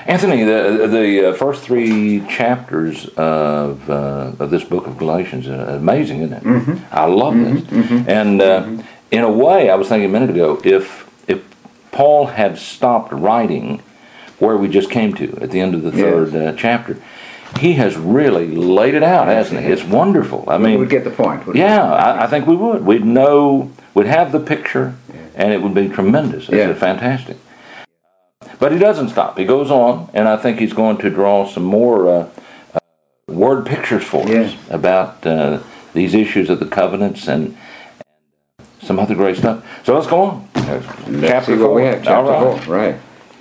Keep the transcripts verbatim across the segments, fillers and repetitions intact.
Anthony, the the uh, first three chapters of uh, of this book of Galatians are amazing, isn't it? Mm-hmm. I love mm-hmm. this. Mm-hmm. And uh, mm-hmm. in a way, I was thinking a minute ago, if if Paul had stopped writing where we just came to at the end of the third yes. uh, chapter, he has really laid it out, hasn't he? It's wonderful. I mean, we would get the point. Yeah, I, I think we would. We'd know, we'd have the picture, yeah. and it would be tremendous. It's yeah. fantastic. But he doesn't stop. He goes on, and I think he's going to draw some more uh, uh, word pictures for yeah. us about uh, these issues of the covenants and, and some other great stuff. So let's go on. Let's chapter see four. What we have. Chapter All right. four. Right.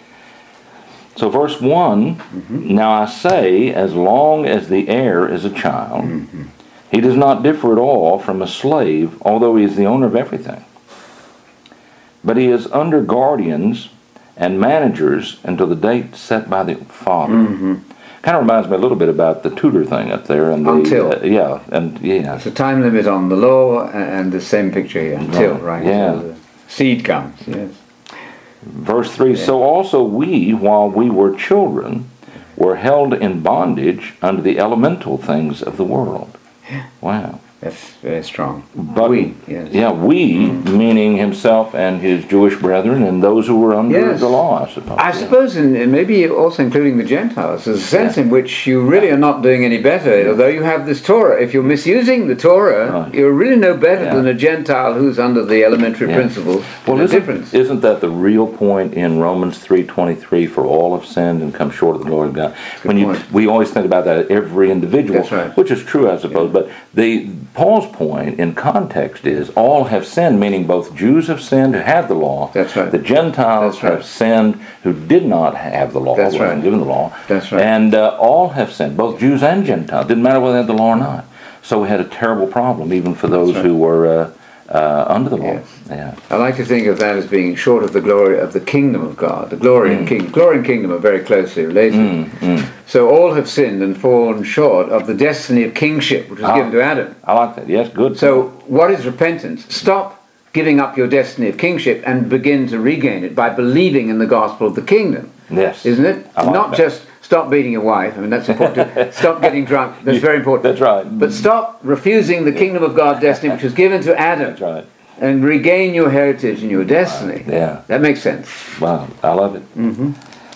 So verse one, mm-hmm. Now I say, as long as the heir is a child, mm-hmm. he does not differ at all from a slave, although he is the owner of everything. But he is under guardians and managers until the date set by the father. Mm-hmm. Kind of reminds me a little bit about the tutor thing up there. And the, until. Uh, yeah, and yeah. There's a time limit on the law, and the same picture here. Until, right? right. Yeah. So the seed comes, yes. Verse three, yeah. So also we, while we were children, were held in bondage under the elemental things of the world. Yeah. Wow. That's very strong. But we, yes. Yeah, we, mm-hmm. meaning himself and his Jewish brethren and those who were under yes. the law, I suppose. I yeah. suppose, and maybe also including the Gentiles, there's a sense yeah. in which you really are not doing any better, yeah. although you have this Torah. If you're misusing the Torah, right. you're really no better yeah. than a Gentile who's under the elementary yeah. principles. Well, the isn't, difference. isn't that the real point in Romans three twenty-three, for all have sinned and come short of the glory of God? Good when you, point. We always think about that, every individual, That's right. which is true, I suppose, yeah. but the Paul's point in context is all have sinned, meaning both Jews have sinned who had the law. That's right. The Gentiles That's right. have sinned who did not have the law, That's wasn't right. given the law. That's right. And uh, all have sinned, both Jews and Gentiles. Didn't matter whether they had the law or not. So we had a terrible problem, even for those right. who were uh, uh, under the law. Yes. Yeah. I like to think of that as being short of the glory of the kingdom of God. The glory Mm. and kingdom. Glory and kingdom are very closely related. Mm, mm. So all have sinned and fallen short of the destiny of kingship, which was Ah. given to Adam. I like that. Yes, good. So what is repentance? Stop giving up your destiny of kingship and begin to regain it by believing in the gospel of the kingdom. Yes. Isn't it? I like Not that. just stop beating your wife. I mean, that's important. Stop getting drunk. That's very important. That's right. But stop refusing the kingdom of God destiny, which was given to Adam. That's right. And regain your heritage and your destiny. Right. Yeah. That makes sense. Wow. I love it. Mm-hmm.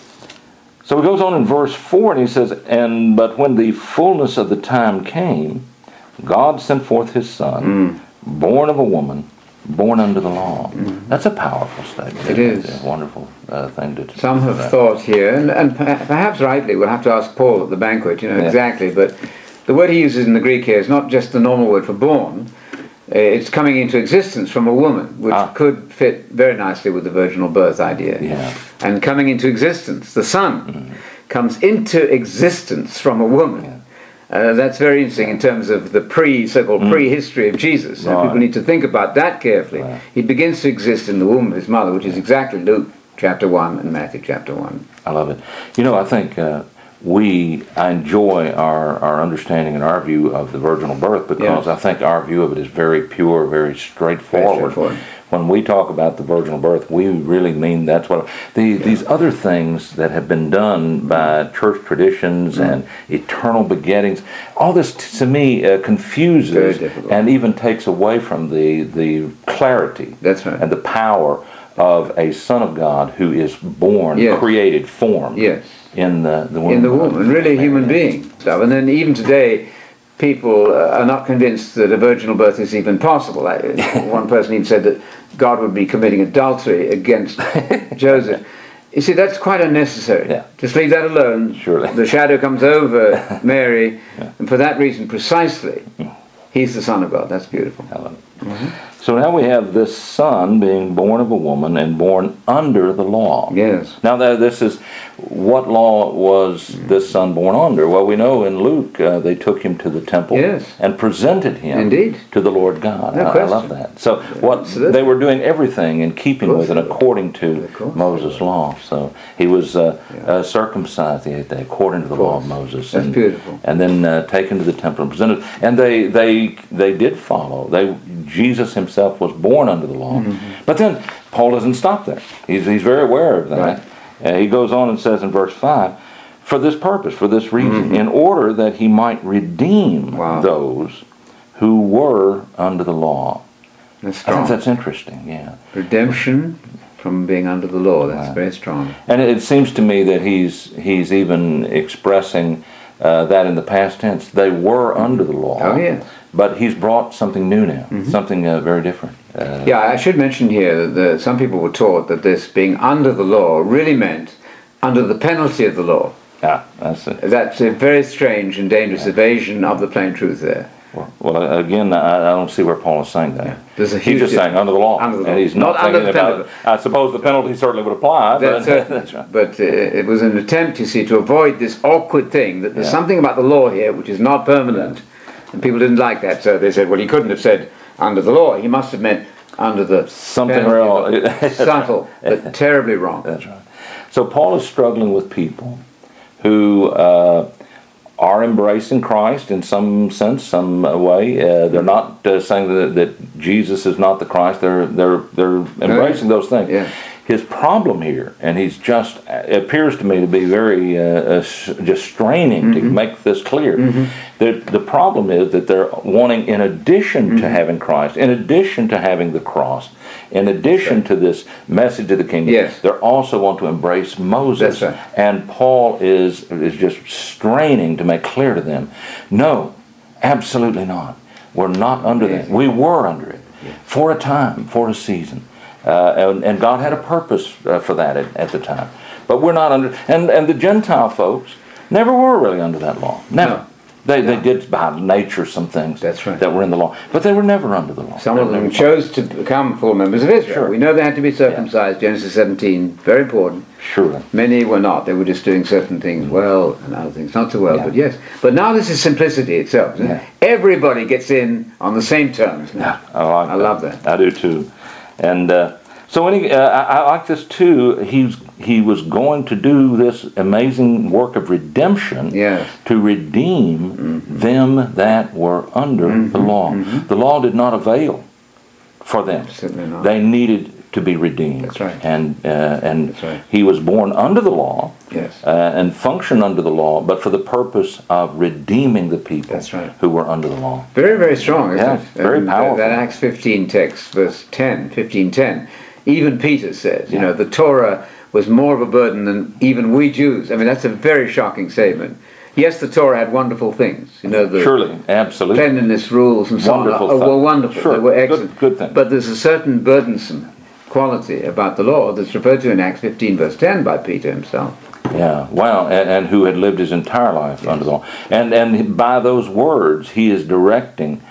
So he goes on in verse four and he says, And but when the fullness of the time came, God sent forth his son, Mm. born of a woman, born under the law. Mm. That's a powerful statement. It isn't is. A wonderful uh, thing to Some have that. thought here, and, and per- perhaps rightly, we'll have to ask Paul at the banquet, you know, Yeah. exactly, but the word he uses in the Greek here is not just the normal word for born. Uh, It's coming into existence from a woman, which Ah. could fit very nicely with the virginal birth idea. Yeah. And coming into existence, the Son Mm. comes into existence from a woman. Yeah. Uh, that's very interesting in terms of the pre, so-called Mm. pre-history of Jesus. And Right. people need to think about that carefully. Right. He begins to exist in the womb of his mother, which is exactly Luke chapter one and Matthew chapter one. I love it. You know, I think uh, we I enjoy our, our understanding and our view of the virginal birth because Yeah. I think our view of it is very pure, very straightforward. Very straightforward. When we talk about the virginal birth, we really mean that's what the, Yeah. these other things that have been done by church traditions Mm. and eternal begettings. All this t- to me uh, confuses Very difficult. and even takes away from the the clarity That's right. and the power of a Son of God who is born, Yes. created, formed Yes. in the, the womb. In the of womb, God. and really a human being. So, and then even today, people uh, are not convinced that a virginal birth is even possible. I, one person even said that God would be committing adultery against Joseph. You see, that's quite unnecessary. Yeah. Just leave that alone. Surely. The shadow comes over Mary, and for that reason precisely, he's the Son of God. That's beautiful. I love it. So now we have this son being born of a woman and born under the law. Yes. Now that this is, what law was this son born under? Well, we know in Luke uh, they took him to the temple Yes. and presented him Indeed. to the Lord God. No I, I question. love that. So what Absolutely. they were doing everything in keeping Of course with and they were. according to Of course Moses' they were. law. So he was uh, Yeah. uh, circumcised the eighth day according to the law of Moses. That's and, beautiful. And then uh, taken to the temple and presented. And they they they did follow. They Jesus himself was born under the law. Mm-hmm. But then Paul doesn't stop there. He's he's very aware of that. Right. Uh, he goes on and says in verse five, for this purpose, for this reason, mm-hmm. in order that he might redeem wow. those who were under the law. That's strong. I think that's interesting, yeah. Redemption from being under the law, that's right. very strong. And it seems to me that he's he's even expressing uh, that in the past tense. They were under the law. Oh, yes. But he's brought something new now, mm-hmm. something uh, very different. Uh, yeah, I should mention here that the, some people were taught that this being under the law really meant under the penalty of the law. Ah, that's it. That's a very strange and dangerous yeah. evasion of the plain truth there. Well, well again, I, I don't see where Paul is saying that. Yeah. There's a he's just saying under the law. Under the law. And he's not, not under the about, penalty. I suppose the penalty certainly would apply. That's, but, that's right. But uh, it was an attempt, you see, to avoid this awkward thing that there's yeah. something about the law here which is not permanent. Yeah. And people didn't like that, so they said, well, he couldn't have said under the law. He must have meant under the something wrong. Subtle, but terribly wrong. That's right. So Paul is struggling with people who uh, are embracing Christ in some sense, some way. Uh, they're not uh, saying that, that Jesus is not the Christ. They're they're they're embracing those things. Yeah. His problem here, and he's just it appears to me to be very uh, uh, just straining mm-hmm. to make this clear. Mm-hmm. The the problem is that they're wanting, in addition mm-hmm. to having Christ, in addition to having the cross, in addition right. to this message of the kingdom, yes. they also want to embrace Moses. That's right. And Paul is is just straining to make clear to them, no, absolutely not. We're not under yes. that. We were under it yes. for a time, for a season. Uh, and, and God had a purpose uh, for that at, at the time. But we're not under... And, and the Gentile folks never were really under that law. Never. No. They no. they did by nature some things That's right. that were in the law. But they were never under the law. Some of them chose to become full members of Israel. Sure. We know they had to be circumcised, yeah. Genesis seventeen, very important. Sure. Many were not. They were just doing certain things well and other things not so well, yeah. but yes. But now this is simplicity itself. Isn't yeah. it? Everybody gets in on the same terms now. Yeah, I, like I that. love that. I do too. And uh, so when he, uh, I, I like this too. He's he was going to do this amazing work of redemption yes. to redeem mm-hmm. them that were under mm-hmm. the law. Mm-hmm. The law did not avail for them. Certainly not. They needed to be redeemed. That's right. And uh, and That's right. he was born under the law. Yes. Uh, and functioned under the law, but for the purpose of redeeming the people That's right. who were under the law. Very, very strong, isn't yeah, it? Very and powerful. That, that Acts fifteen text, verse ten, fifteen ten. Even Peter says, you yeah. know, the Torah was more of a burden than even we Jews. I mean, that's a very shocking statement. Yes, the Torah had wonderful things. You know, the Surely, absolutely. cleanliness rules and so wonderful on. Oh, were wonderful. Sure. They were excellent. Good, good thing. But there's a certain burdensome quality about the law that's referred to in Acts fifteen, verse ten by Peter himself. Yeah, wow, and, and who had lived his entire life yes. under the law. And, and by those words, he is directing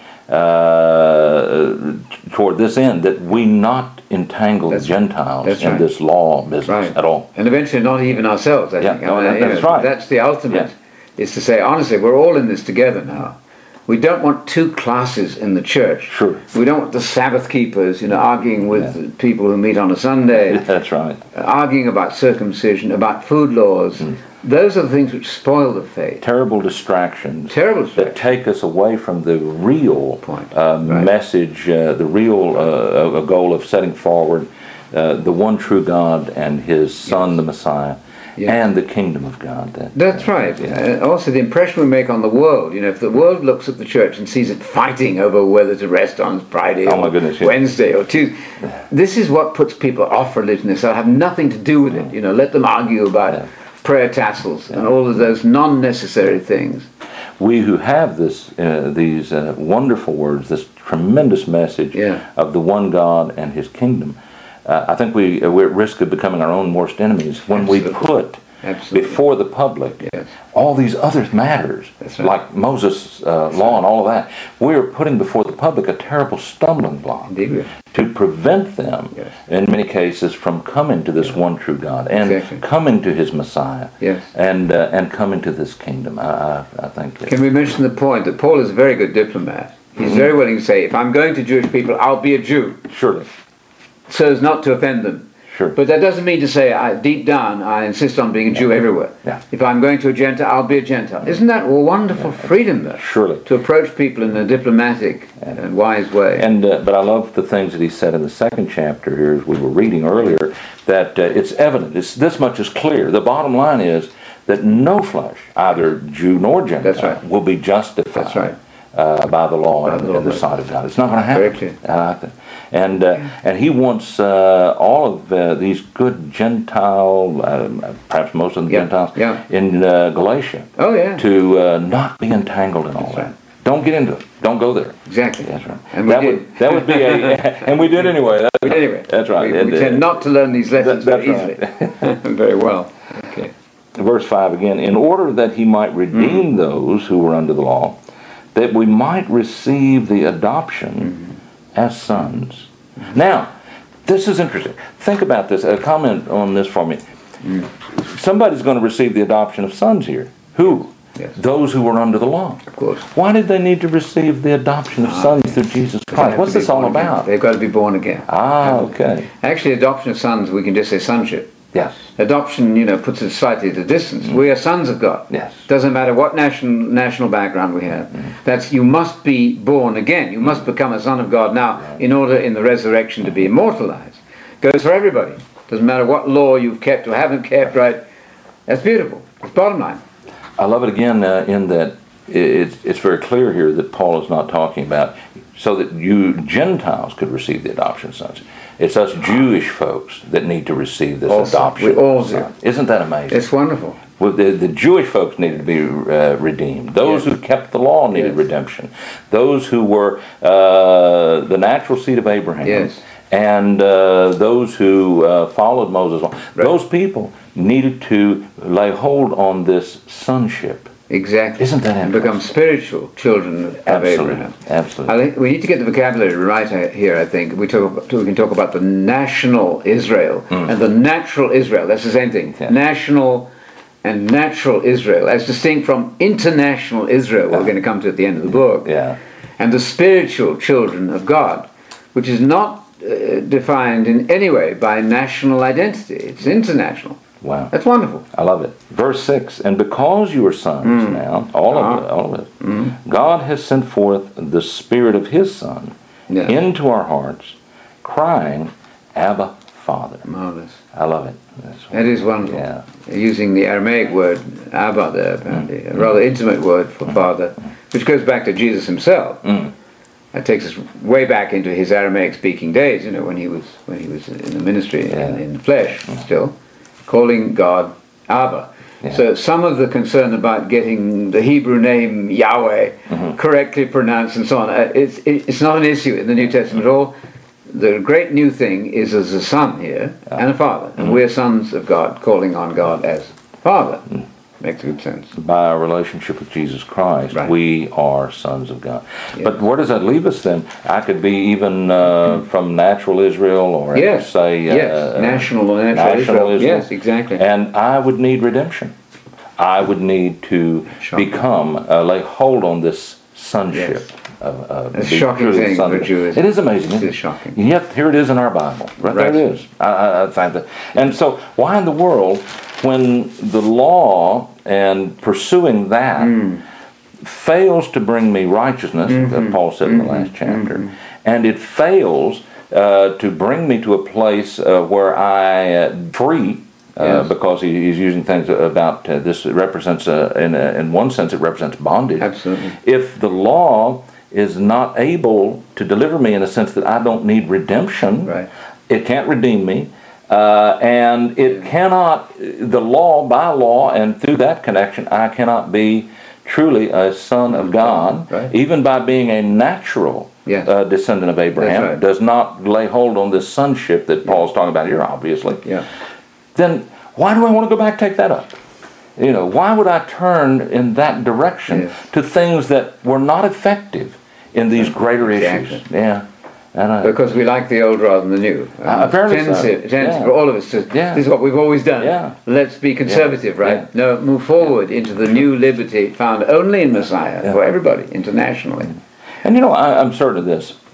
uh, toward this end, that we not entangle that's the Gentiles right. in right. this law business right. at all. And eventually not even ourselves, I yeah, think. no, I mean, that, that's know, right. That's the ultimate, yeah. is to say, honestly, we're all in this together now. We don't want two classes in the church. Sure. We don't want the Sabbath keepers, you know, arguing with yeah. people who meet on a Sunday. That's right. Arguing about circumcision, about food laws. Mm. Those are the things which spoil the faith. Terrible distractions. Terrible distractions. That take us away from the real point, uh, right. message, uh, the real uh, goal of setting forward uh, the one true God and His Son, yes. the Messiah. Yes. And the kingdom of God. That, That's uh, right. Yeah. Uh, also, the impression we make on the world. You know, if the world looks at the church and sees it fighting over whether to rest on Friday oh or goodness, Wednesday yeah. or Tuesday, this is what puts people off religion. It'll have nothing to do with it. You know, let them argue about yeah. prayer tassels yeah. and all of those non-necessary things. We who have this, uh, these uh, wonderful words, this tremendous message yeah. of the one God and His kingdom. Uh, I think we, uh, we're at risk of becoming our own worst enemies when Absolutely. we put Absolutely. before the public yes. all these other matters, right. like Moses' uh, law right. and all of that. We're putting before the public a terrible stumbling block Indeed. to prevent them, yes. in many cases, from coming to this yes. one true God and exactly. coming to His Messiah yes. and uh, and coming to this kingdom. I, I, I think. That, Can we mention the point that Paul is a very good diplomat? He's mm-hmm. very willing to say, if I'm going to Jewish people, I'll be a Jew. Surely. So as not to offend them. Sure. But that doesn't mean to say, I, deep down, I insist on being a Jew everywhere. Yeah. If I'm going to a Gentile, I'll be a Gentile. Isn't that a wonderful freedom, though? Surely. To approach people in a diplomatic and wise way. And uh, but I love the things that he said in the second chapter here, as we were reading earlier, that uh, it's evident. It's this much is clear. The bottom line is that no flesh, either Jew nor Gentile, That's right. will be justified. That's right. Uh, by the law By in, the law, in the right. sight of God. It's not going to happen. Very clear. I like that. And uh, and he wants uh, all of uh, these good Gentile, uh, perhaps most of the Yeah, Gentiles yeah. in uh, Galatia, Oh, yeah. to uh, not be entangled in all That's that. right. Don't get into it. Don't go there. Exactly. That's right. And we that did. would that would be a and we did anyway. That's, We did anyway. That's right. We, we It- tend not to learn these lessons That- very that's easily. Very well. Okay. Verse five again, in order that he might redeem Mm-hmm. those who were under the law, that we might receive the adoption Mm-hmm. as sons. Now, this is interesting. Think about this. A comment on this for me. Mm. Somebody's going to receive the adoption of sons here. Who? Yes. Those who were under the law. Of course. Why did they need to receive the adoption of sons through Jesus They Christ? have What's to be this all born again. about? They've got to be born again. Ah, okay. Actually, adoption of sons, we can just say sonship. Yes. Adoption, you know, puts it slightly at a distance. We are sons of God. Yes. Doesn't matter what national national background we have. That's you must be born again. You must become a son of God now in order in the resurrection to be immortalized. Goes for everybody. Doesn't matter what law you've kept or haven't kept, right? That's beautiful. It's bottom line. I love it again uh, in that it's, it's very clear here that Paul is not talking about so that you Gentiles could receive the adoption of sons. It's us Jewish folks that need to receive this Also, adoption. we all of do. sons. Isn't that amazing? It's wonderful. Well, the, the Jewish folks needed to be uh, redeemed. Those Yes. who kept the law needed Yes. redemption. Those who were uh, the natural seed of Abraham. Yes. And uh, those who uh, followed Moses' law. Right. Those people needed to lay hold on this sonship. Exactly. Isn't that And interesting? become spiritual children of Absolutely. Abraham. Absolutely. I think we need to get the vocabulary right uh, here. I think we talk. About, we can talk about the national Israel and the natural Israel. That's the same thing. Yeah. National and natural Israel, as distinct from international Israel. We're going to come to at the end of the book. Yeah. And the spiritual children of God, which is not uh, defined in any way by national identity. It's international. Wow. That's wonderful. I love it. Verse six, and because you are sons now, all of it, all of it, God has sent forth the Spirit of His Son Yeah. into our hearts, crying, Abba, Father. Marvelous. I love it. That's That is wonderful. Yeah. Using the Aramaic word Abba there, apparently, a rather intimate word for father, which goes back to Jesus himself. Mm. That takes us way back into his Aramaic speaking days, you know, when he was when he was in the ministry Yeah. in, in the flesh still, calling God Abba. Yeah. So some of the concern about getting the Hebrew name Yahweh Mm-hmm. correctly pronounced and so on, uh, it's, it, it's not an issue in the New Testament at all. The great new thing is as a son here and a father. And we're sons of God, calling on God as Father. Makes good sense. By our relationship with Jesus Christ, Right. we are sons of God. Yes. But where does that leave us then? I could be even uh, from natural Israel, or I could Yes. say uh, Yes. uh, National or natural national Israel. Israel. Yes, exactly. And I would need redemption. I would need to Shocking. become, uh, lay hold on this sonship. Yes. Of, of It's a being shocking truly thing sons for of- Jews. It is amazing. It Isn't is shocking. And yet here it is in our Bible. Right, Right. there it is. I, I, I find that. And so why in the world, when the law and pursuing that Hmm. fails to bring me righteousness, Mm-hmm. as Paul said in the last chapter, and it fails uh, to bring me to a place uh, where I uh, free, uh, Yes. because he, he's using things about uh, this. It represents, uh, in, a, in one sense, it represents bondage. Absolutely. If the law is not able to deliver me in a sense that I don't need redemption, Right. it can't redeem me. Uh, and it cannot, the law, by law, and through that connection, I cannot be truly a son of God, Right. even by being a natural Yes. uh, descendant of Abraham, That's right. does not lay hold on this sonship that Paul's talking about here, obviously. Yeah. Then why do I want to go back and take that up? You know, why would I turn in that direction Yes. to things that were not effective in these greater Exactly. issues? Yeah. And I, Because we like the old rather than the new. Um, Uh, apparently tendency, so. tendency Yeah. for all of us to, Yeah. this is what we've always done. Yeah. Let's be conservative, Yeah. right? No, move forward into the new liberty found only in Messiah Yeah. for everybody, internationally. And you know, I, I'm certain of this.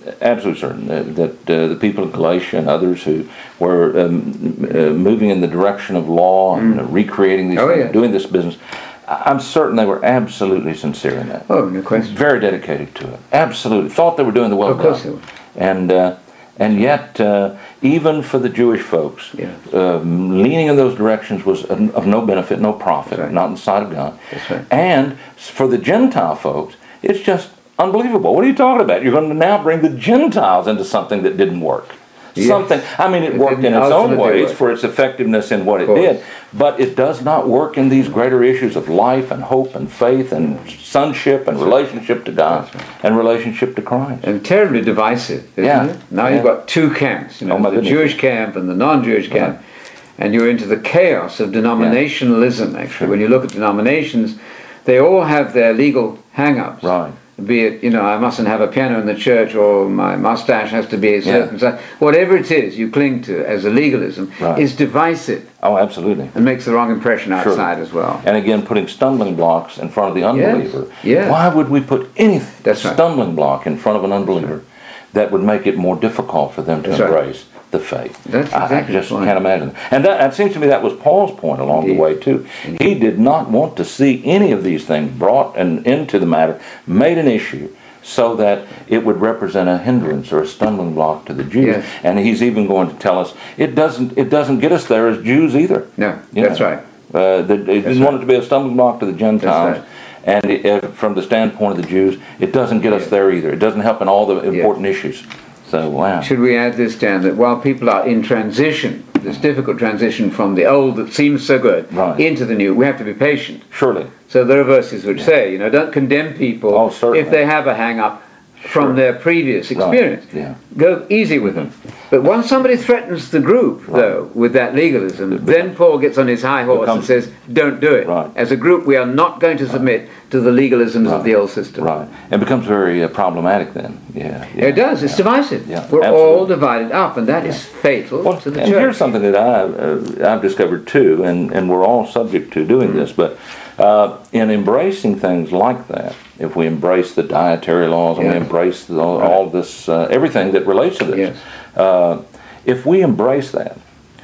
absolutely certain that, that uh, the people of Galatia and others who were um, uh, moving in the direction of law and mm. recreating these oh, things, yeah. doing this business, I'm certain they were absolutely sincere in that. Oh, no question. Very dedicated to it. Absolutely. Thought they were doing the will of of God. Course they were. And, uh, and yet, uh, even for the Jewish folks, yeah. um, leaning in those directions was of, of no benefit, no profit, right. not in the sight of God. That's right. And for the Gentile folks, it's just unbelievable. What are you talking about? You're going to now bring the Gentiles into something that didn't work. Yes. Something, I mean, it, it worked in its own ways work. for its effectiveness in what it did, but it does not work in these greater issues of life and hope and faith and sonship and relationship to God right. and relationship to Christ. And terribly divisive, isn't yeah. it? Now yeah. you've got two camps, you know, oh, the goodness. Jewish camp and the non-Jewish camp, right. and you're into the chaos of denominationalism, yeah. actually. Sure. When you look at denominations, they all have their legal hang-ups. Right. Be it, you know, I mustn't have a piano in the church, or my mustache has to be a certain size. Yeah. Whatever it is you cling to as a legalism right. is divisive. Oh, absolutely. And makes the wrong impression outside sure. as well. And again, putting stumbling blocks in front of the unbeliever. Yes. Yes. Why would we put any That's right. stumbling block in front of an unbeliever that would make it more difficult for them to That's embrace right. the faith? That's exactly I, I just right. can't imagine. And that, it seems to me that was Paul's point along Indeed. the way too. Indeed. He did not want to see any of these things brought and into the matter, made an issue, so that it would represent a hindrance or a stumbling block to the Jews. Yes. And he's even going to tell us it doesn't it doesn't get us there as Jews either. No, you that's know? right. Uh, the, he didn't right. want it to be a stumbling block to the Gentiles. Right. And it, uh, from the standpoint of the Jews, it doesn't get us yeah. there either. It doesn't help in all the important yeah. issues. So, wow. Should we add this, Dan, that while people are in transition, this difficult transition from the old that seems so good right. into the new, we have to be patient. Surely. So there are verses which yeah. say, you know, don't condemn people oh, if they have a hang-up from sure. their previous experience. Right. Yeah. Go easy with them. But once somebody threatens the group, right. though, with that legalism, becomes, then Paul gets on his high horse becomes, and says, don't do it. Right. As a group, we are not going to submit right. to the legalisms right. of the old system. Right. And becomes very uh, problematic then. Yeah. yeah. It does. It's yeah. divisive. Yeah. We're Absolutely. all divided up, and that yeah. is fatal well, to the and church. Here's something that I, uh, I've discovered too, and, and we're all subject to doing mm-hmm. this, but uh, in embracing things like that, if we embrace the dietary laws and yeah. we embrace the, all, right. all this, uh, everything that relates to this, yes. uh, if we embrace that,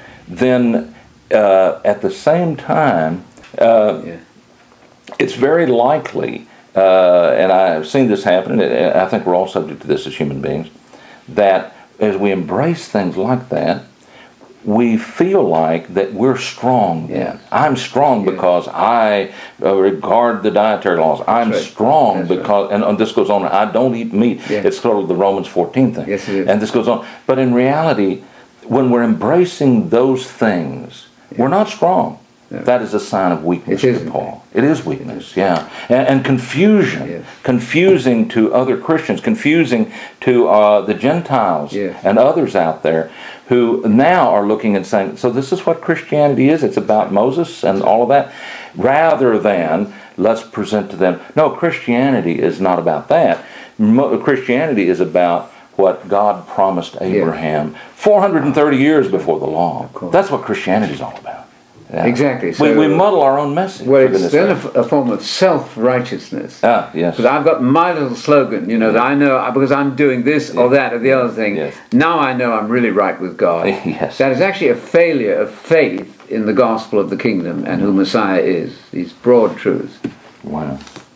then uh, at the same time, uh, yeah. it's very likely, uh, and I've seen this happen, and I think we're all subject to this as human beings, that as we embrace things like that, we feel like that we're strong then. Yeah. I'm strong yeah. because I uh, regard the dietary laws. I'm right. strong That's because, right. and, and this goes on, I don't eat meat. Yeah. It's called the Romans fourteen thing. Yes, it is. And this goes on. But in reality, when we're embracing those things, yeah. we're not strong. No. That is a sign of weakness it to Paul. It is weakness, yeah. And, and confusion. Yes. Confusing to other Christians, confusing to uh, the Gentiles yes. and others out there who now are looking and saying, so this is what Christianity is. It's about Moses and all of that. Rather than, let's present to them, no, Christianity is not about that. Mo- Christianity is about what God promised Abraham yes. four hundred thirty years before the law. That's what Christianity is all about. Yeah. Exactly. So we, we muddle our own message. Well, it's then a, a form of self-righteousness. Ah, yes. Because I've got my little slogan, you know, that I know because I'm doing this or that or the other thing. Yes. Now I know I'm really right with God. Yes. That is actually a failure of faith in the gospel of the kingdom and who Messiah is. These broad truths. Wow.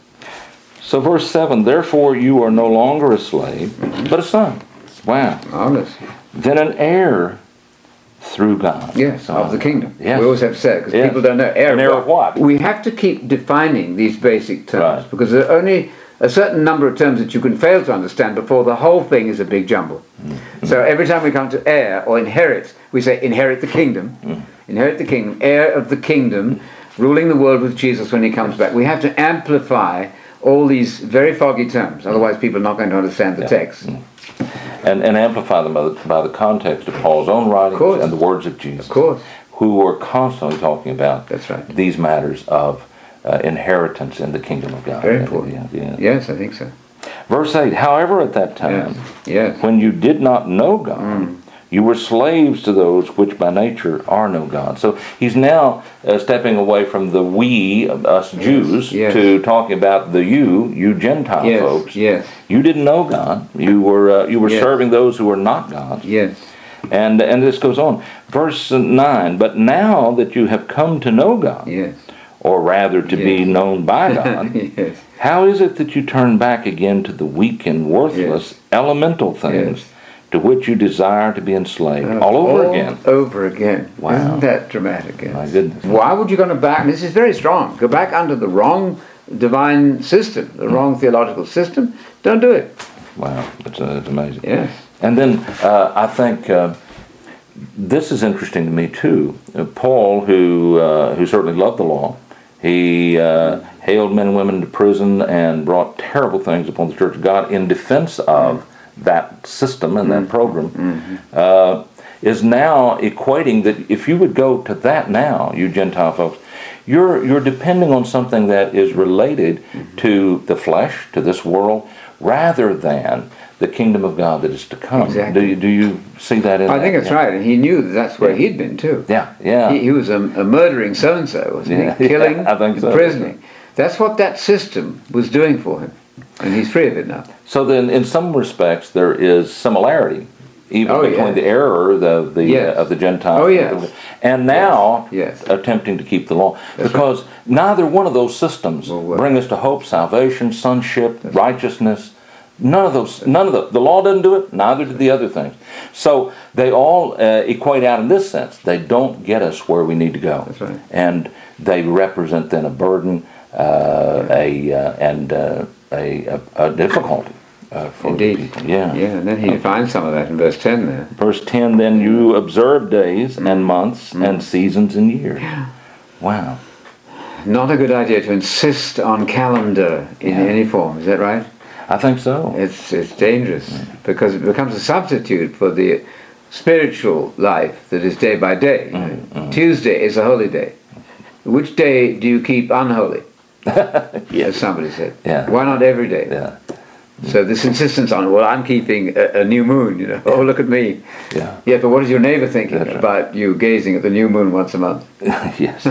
So verse seven, therefore you are no longer a slave, mm-hmm. but a son. Wow. Honest. Then an heir through God. Yes, so, of the kingdom. Yes. We always have to say it because yes. people don't know. Heir an heir of what? We have to keep defining these basic terms right. because there are only a certain number of terms that you can fail to understand before the whole thing is a big jumble. Mm-hmm. So every time we come to heir or inherit, we say inherit the kingdom, mm-hmm. inherit the kingdom, heir of the kingdom, ruling the world with Jesus when he comes back. We have to amplify all these very foggy terms, otherwise people are not going to understand the yeah. text. Mm-hmm. And, and amplify them by the, by the context of Paul's own writings and the words of Jesus, of course. who were constantly talking about That's right. these matters of uh, inheritance in the kingdom of God. Very important. Yeah, yeah. Yes, I think so. Verse eight, however at that time, yes. Yes. when you did not know God, mm. You were slaves to those which by nature are no God. So he's now uh, stepping away from the we, us yes, Jews, yes. to talking about the you, you Gentile yes, folks. Yes. You didn't know God. You were uh, you were yes. serving those who were not God. Yes. And and this goes on. Verse nine, but now that you have come to know God, yes. or rather to yes. be known by God, yes. how is it that you turn back again to the weak and worthless yes. elemental things yes. to which you desire to be enslaved? Uh, all over all again. over again. Wow. Isn't that dramatic? Yes. My goodness. Why would you go back? And this is very strong. Go back under the wrong divine system, the mm. wrong theological system. Don't do it. Wow. It's, uh, it's amazing. Yes. And then uh, I think... Uh, This is interesting to me too. Uh, Paul, who uh, who certainly loved the law, he uh, hailed men and women into prison and brought terrible things upon the Church of God in defense of mm-hmm. that system and that program. Mm-hmm. Uh, is now equating that if you would go to that now, you Gentile folks, you're you're depending on something that is related mm-hmm. to the flesh, to this world, rather than the kingdom of God that is to come. Exactly. Do you, do you see that in I that? think that's yeah. right, and he knew that that's where yeah. he'd been too. Yeah, yeah. He, he was a, a murdering so-and-so, wasn't yeah. he? Killing, yeah, I think so. imprisoning. That's what that system was doing for him, and he's free of it now. So then, in some respects, there is similarity, even oh, between yes. the error the, the, yes. uh, of the Gentiles oh, yes. and now yes. Yes. attempting to keep the law. That's because right. neither one of those systems well, well. bring us to hope, salvation, sonship, That's righteousness. Right. None of those, none of the, the law doesn't do it, neither did the other things. So they all uh, equate out in this sense. They don't get us where we need to go. That's right. And they represent then a burden, uh, yeah. a uh, and uh, a, a, a difficulty uh, for Indeed. people. Yeah. Yeah, and then he defines some of that in verse ten there. Verse ten, then you observe days mm. and months mm. and seasons and years. Yeah. Wow. Not a good idea to insist on calendar in yeah. any form, is that right? I think so. It's it's dangerous because it becomes a substitute for the spiritual life that is day by day. You know? mm-hmm. Tuesday is a holy day. Which day do you keep unholy? yes. As somebody said. Yeah. Why not every day? Yeah. So this insistence on, well, I'm keeping a, a new moon, you know. Oh, look at me. Yeah. Yeah, but what is your neighbor thinking That's about right. you gazing at the new moon once a month? yes.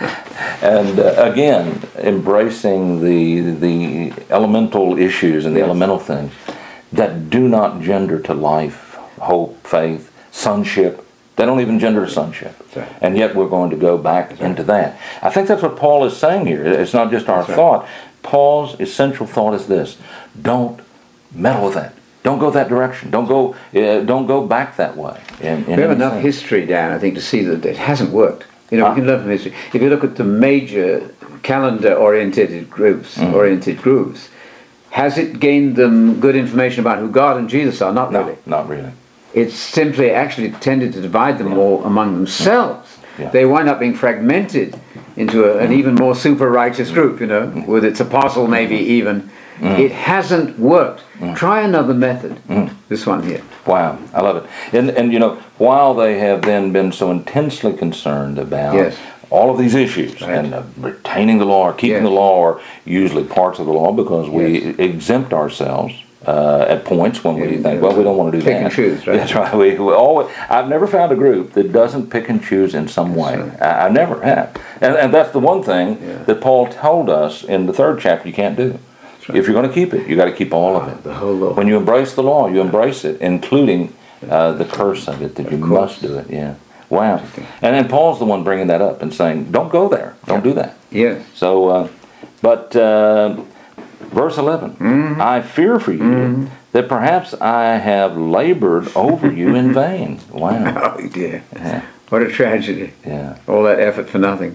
And uh, again, embracing the the elemental issues and the yes. elemental things that do not gender to life, hope, faith, sonship. They don't even gender to sonship. Right. And yet we're going to go back that's into right. that. I think that's what Paul is saying here. It's not just our that's thought. Right. Paul's essential thought is this: don't meddle with that. Don't go that direction. Don't go. Uh, don't go back that way. In, in we have enough sense. history, Dan, I think, to see that it hasn't worked. You know, ah. we can learn from history. If you look at the major calendar-oriented groups, mm. oriented groups, has it gained them good information about who God and Jesus are? Not no, really. Not really. It's simply actually tended to divide them yeah. all among themselves. Yeah. They wind up being fragmented into a, an even more super righteous group, you know, mm. with its apostle maybe even. Mm. It hasn't worked. Mm. Try another method. Mm. This one here. Wow, I love it. And and you know, while they have then been so intensely concerned about yes. all of these issues right. and uh, retaining the law or keeping yes. the law or usually parts of the law because we yes. exempt ourselves uh, at points when we yeah, think, well, we don't want to do pick that. and choose, right? That's right. We, we always, I've never found a group that doesn't pick and choose in some way. Right. I, I never have. And, and that's the one thing yeah. that Paul told us in the third chapter you can't do. Right. If you're going to keep it, you got to keep all of it. The whole law. When you embrace the law, you embrace it, including uh, the curse of it, that of you course. must do it. Yeah. Wow. And then Paul's the one bringing that up and saying, don't go there. Don't yeah. do that. Yeah. So, uh, but uh, verse eleven, mm-hmm. I fear for you mm-hmm. that perhaps I have labored over you in vain. Wow. Oh, dear. Yeah. What a tragedy. Yeah. All that effort for nothing.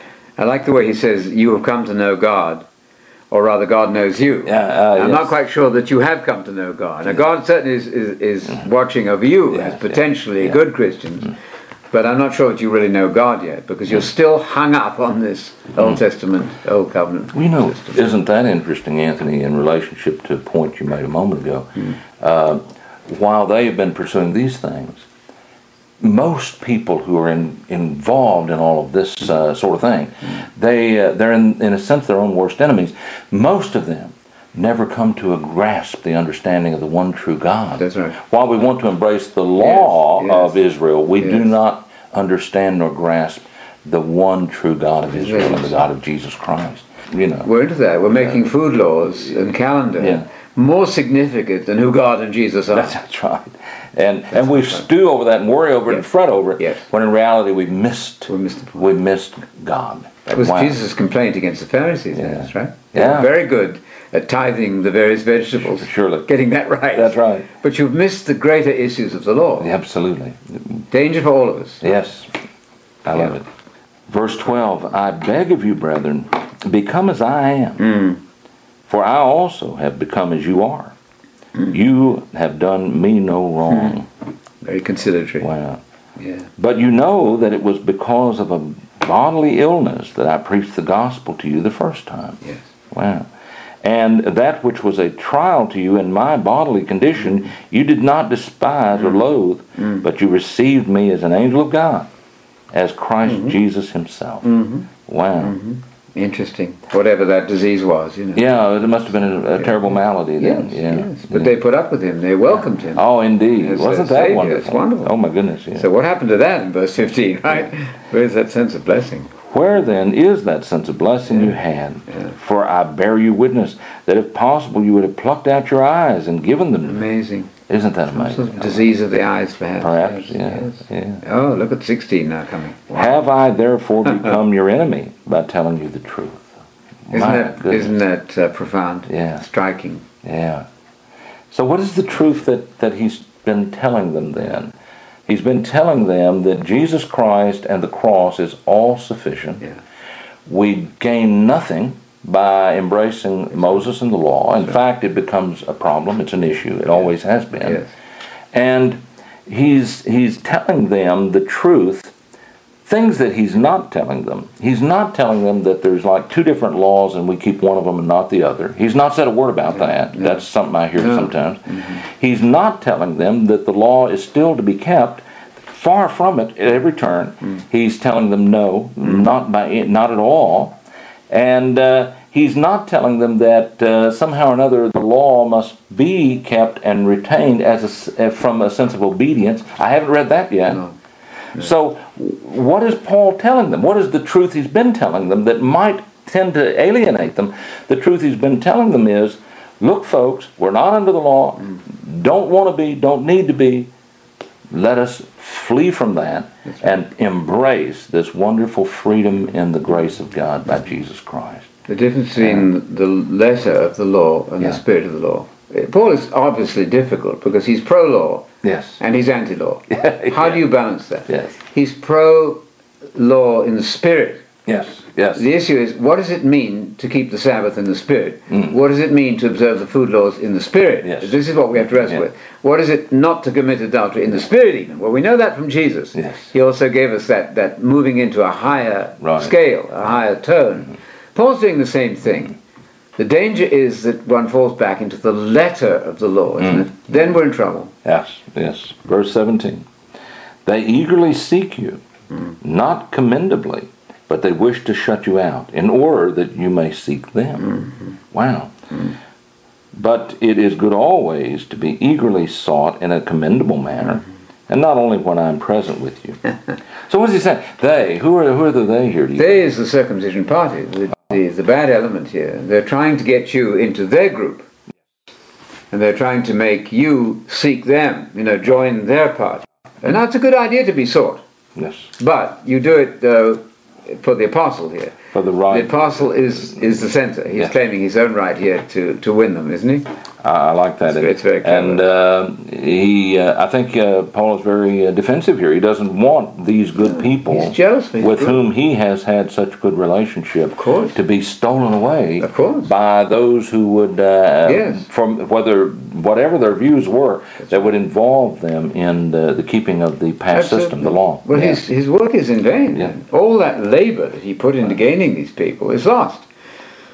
I like the way he says, you have come to know God. Or rather, God knows you. Yeah, uh, I'm yes. not quite sure that you have come to know God. Now, God certainly is, is, is mm-hmm. watching over you yeah, as potentially yeah. good Christians. Mm-hmm. But I'm not sure that you really know God yet, because you're still hung up on this mm-hmm. Old Testament, Old Covenant well, you know, system. Isn't that interesting, Anthony, in relationship to a point you made a moment ago? Mm-hmm. Uh, while they have been pursuing these things, most people who are in, involved in all of this uh, sort of thing, they, uh, they're in, in a sense their own worst enemies. Most of them never come to a grasp the understanding of the one true God. That's right. While we want to embrace the law Yes, yes. of Israel, we Yes. do not understand nor grasp the one true God of Israel Yes. and the God of Jesus Christ. You know. We're into that. We're making food laws and calendar Yeah. more significant than who God and Jesus are. That's, that's right. And and we stew over that and worry over it and Yes. fret over it, Yes. when in reality we missed We missed the point. we missed God. That was Wow. Jesus' complaint against the Pharisees, Yeah. that's right? They Yeah. were very good at tithing the various vegetables. Surely. Getting that right. That's right. But you've missed the greater issues of the law. Yeah, absolutely. Danger for all of us. Yes. I love Yeah. it. Verse twelve, I beg of you, brethren, become as I am, Mm. for I also have become as you are. Mm. You have done me no wrong. Very conciliatory. Wow. Yeah. But you know that it was because of a bodily illness that I preached the gospel to you the first time. Yes. Wow. And that which was a trial to you in my bodily condition, you did not despise or loathe, but you received me as an angel of God, as Christ Jesus himself. Wow. Interesting. Whatever that disease was, you know. Yeah, it must have been a, a terrible malady then. Yes, yeah. yes. But yeah. they put up with him. They welcomed him. Oh, indeed. As Wasn't their that Savior. wonderful? It's wonderful. Oh, my goodness. Yeah. So what happened to that in verse fifteen, right? Where's that sense of blessing? Where then is that sense of blessing you had? Yeah. For I bear you witness that if possible you would have plucked out your eyes and given them to me. Amazing. Isn't that Some amazing? disease of the eyes, perhaps. Perhaps, Yes, yeah, yes. yeah. Oh, look at sixteen now coming. Wow. Have I therefore become your enemy by telling you the truth? Isn't My that, goodness. isn't that uh, profound? Yeah. Striking. Yeah. So what is the truth that, that he's been telling them then? He's been telling them that Jesus Christ and the cross is all sufficient. Yeah. We gain nothing by embracing Moses and the law. In fact, it becomes a problem. It's an issue. It always has been. Yes. And he's he's telling them the truth, things that he's not telling them. He's not telling them that there's like two different laws and we keep one of them and not the other. He's not said a word about that. no. That's something I hear No. sometimes. He's not telling them that the law is still to be kept. Far from it at every turn. He's telling them no, not by not at all. And uh, he's not telling them that uh, somehow or another the law must be kept and retained as a s uh, from a sense of obedience. I haven't read that yet. No. So what is Paul telling them? What is the truth he's been telling them that might tend to alienate them? The truth he's been telling them is, look folks, we're not under the law, don't want to be, don't need to be. Let us flee from that and embrace this wonderful freedom in the grace of God by Jesus Christ. The difference between the letter of the law and Yeah. the spirit of the law. Uh, Paul is obviously difficult because he's pro-law Yes. and he's anti-law. How do you balance that? Yes. He's pro-law in the spirit. Yes. Yes. The issue is, what does it mean to keep the Sabbath in the Spirit? Mm. What does it mean to observe the food laws in the Spirit? Yes. This is what we have to wrestle Yeah. with. What is it not to commit adultery in the Spirit even? Well, we know that from Jesus. Yes. He also gave us that, that moving into a higher Right. scale, a higher tone. Paul's doing the same thing. The danger is that one falls back into the letter of the law, isn't Mm. it? Then we're in trouble. Yes, yes. Verse seventeen. They eagerly seek you, not commendably, but they wish to shut you out in order that you may seek them. Wow. But it is good always to be eagerly sought in a commendable manner, and not only when I'm present with you. So what does he say? They. Who are, who are the they here? Do you They is the circumcision party, the, the, the bad element here. They're trying to get you into their group. And they're trying to make you seek them, you know, join their party. And that's a good idea to be sought. Yes. But you do it, though, for the apostle here. For the The right. apostle is, is the center. He's Yes. claiming his own right here to, to win them, isn't he? I I like that. It's- it's very clever. And uh, he, uh, I think uh, Paul is very uh, defensive here. He doesn't want these good people He's jealous for his with group. whom he has had such good relationship Of course. to be stolen away Of course. by those who would, uh, Yes. from whether whatever their views were, that would involve them in the, the keeping of the past system, the law. Well, Yeah. his, his work is in vain. Yeah. All that labor that he put into gaining these people is lost.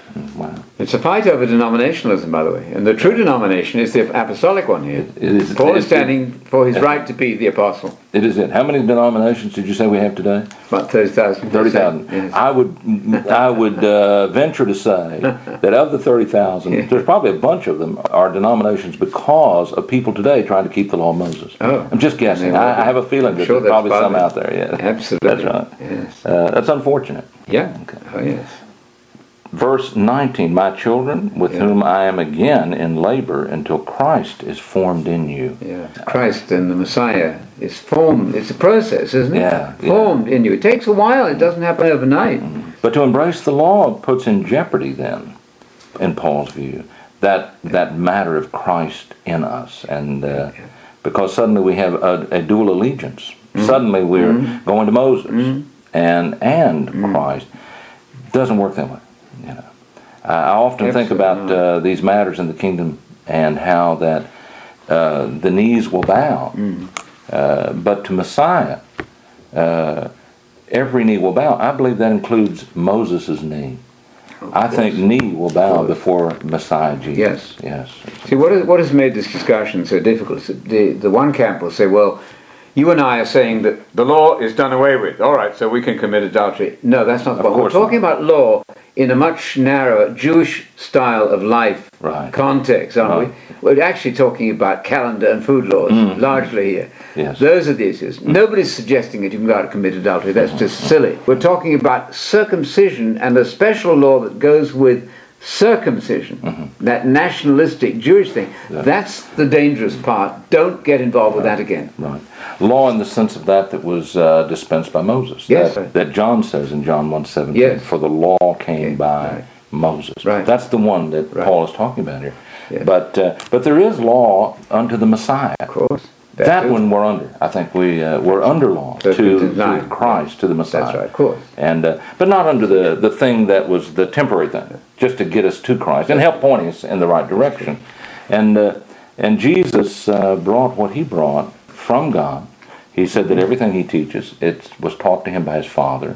Wow. It's a fight over denominationalism, by the way, and the true denomination is the apostolic one here. It is, Paul it, is standing it, for his right to be the apostle. It is it. How many denominations did you say we have today? About thirty thousand. Thirty thousand. Yes. I would, I would uh, venture to say that of the thirty thousand, yeah. there's probably a bunch of them are denominations because of people today trying to keep the law of Moses. Oh, I'm just guessing. I, I have a feeling that sure there's probably part some out there. Yeah, absolutely. That's right. Yes. Uh, that's unfortunate. Yeah. Okay. Oh yes. Verse nineteen, my children, with yeah. whom I am again in labor until Christ is formed in you. Yeah, Christ and the Messiah is formed. It's a process, isn't it? Yeah. Formed yeah. in you. It takes a while. It doesn't happen overnight. Mm-hmm. But to embrace the law puts in jeopardy then, in Paul's view, that yeah. that matter of Christ in us. And uh, yeah. because suddenly we have a, a dual allegiance. Mm-hmm. Suddenly we're mm-hmm. going to Moses mm-hmm. and, and mm-hmm. Christ. It doesn't work that way. You know, I often Absolutely. think about uh, these matters in the kingdom and how that uh, the knees will bow, mm. uh, but to Messiah, uh, every knee will bow. I believe that includes Moses' knee. Oh, I think knee will bow before Messiah Jesus. Yes. Yes. See, what, is, what has made this discussion so difficult? The, the one camp will say, well, you and I are saying that the law is done away with. All right, so we can commit adultery. No, that's not the point. We're talking not. about law in a much narrower Jewish style of life right. context, aren't right. we? We're actually talking about calendar and food laws, mm. largely here. Yes. Those are the issues. Mm. Nobody's suggesting that you can go out and commit adultery. That's mm-hmm. just silly. We're talking about circumcision and a special law that goes with circumcision, mm-hmm. that nationalistic Jewish thing. Yeah. That's the dangerous part. Don't get involved with right. that again. Right. Law in the sense of that that was uh, dispensed by Moses. Yes. That, that John says in John one seventeen, yes. for the law came yeah. by right. Moses. Right. That's the one that right. Paul is talking about here. Yeah. But uh, but there is law unto the Messiah. Of course. That, that one we're under. I think we uh, we're under law to, to Christ, to the Messiah. That's right, of course. And uh, but not under the, the thing that was the temporary thing, just to get us to Christ and help point us in the right direction. And uh, and Jesus uh, brought what he brought from God. He said that everything he teaches, it was taught to him by his Father.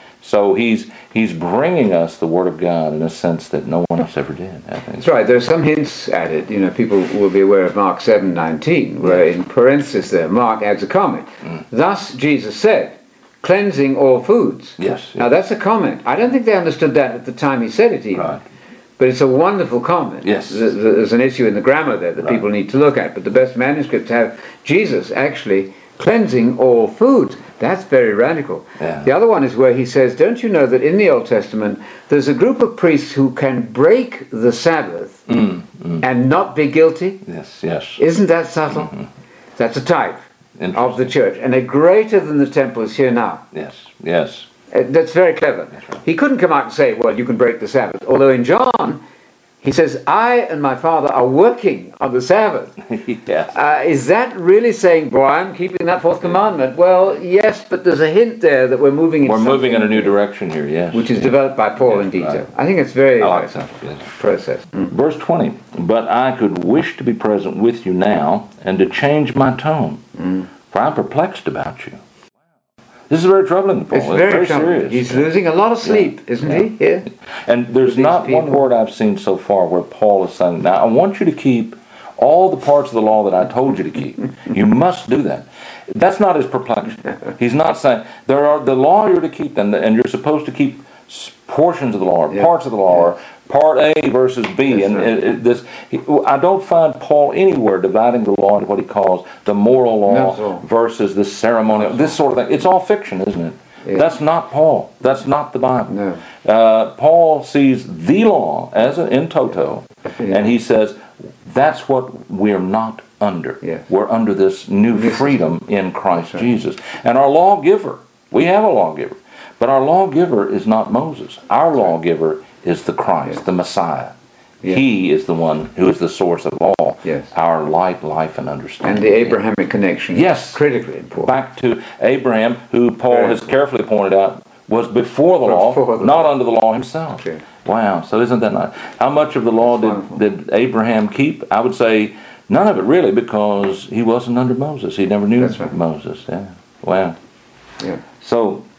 So he's he's bringing us the Word of God in a sense that no one else ever did. I think. That's right. There's some hints at it. You know, people will be aware of Mark seven nineteen, where in parenthesis there, Mark adds a comment. Mm. Thus Jesus said, cleansing all foods. Yes, yes. Now that's a comment. I don't think they understood that at the time he said it even. Right. But it's a wonderful comment. Yes. There's an issue in the grammar there that right. people need to look at. But the best manuscripts have Jesus actually cleansing all foods. That's very radical. Yeah. The other one is where he says, don't you know that in the Old Testament there's a group of priests who can break the Sabbath mm, mm. and not be guilty? Yes, yes. Isn't that subtle? Mm-hmm. That's a type of the church. And they're greater than the temple is here now. Yes, yes. Uh, that's very clever. That's right. He couldn't come out and say, well, you can break the Sabbath. Although in John, he says, I and my Father are working on the Sabbath. Yes. Uh, is that really saying, boy, I'm keeping that fourth commandment? Well, yes, but there's a hint there that we're moving in We're moving in a new direction here, yes. Which is yes. developed by Paul yes, in detail. Right. I think it's very I like uh, that. Yes. process. Mm. Verse twenty, but I could wish to be present with you now and to change my tone, mm. for I'm perplexed about you. This is very troubling, Paul. It's very, it's very troubling. serious. He's losing a lot of sleep, yeah. isn't yeah. he? Yeah. And there's not people. one word I've seen so far where Paul is saying, now I want you to keep all the parts of the law that I told you to keep. You must do that. That's not his perplexion. He's not saying, there are the law you're to keep, and, and you're supposed to keep portions of the law, or yeah. parts of the law, yeah. or part A versus B. That's and right. it, it, this, he, I don't find Paul anywhere dividing the law into what he calls the moral law no, versus the ceremonial, this sort of thing. It's all fiction, isn't it? Yeah. That's not Paul. That's not the Bible. No. Uh, Paul sees the law as a, in toto, yeah. and he says, that's what we're not under. Yes. We're under this new this freedom in Christ right. Jesus. And our lawgiver, we have a lawgiver, but our lawgiver is not Moses. Our lawgiver is the Christ, yes. the Messiah. Yes. He is the one who is the source of all yes. our light, life, and understanding. And the Abrahamic connection yes. is critically important. Back to Abraham, who Paul Very has carefully pointed out was before the before law, the not law. under the law himself. Okay. Wow, so isn't that nice? How much of the law did, did Abraham keep? I would say none of it really, because he wasn't under Moses. He never knew That's right. Moses. Yeah. Wow. Yeah. So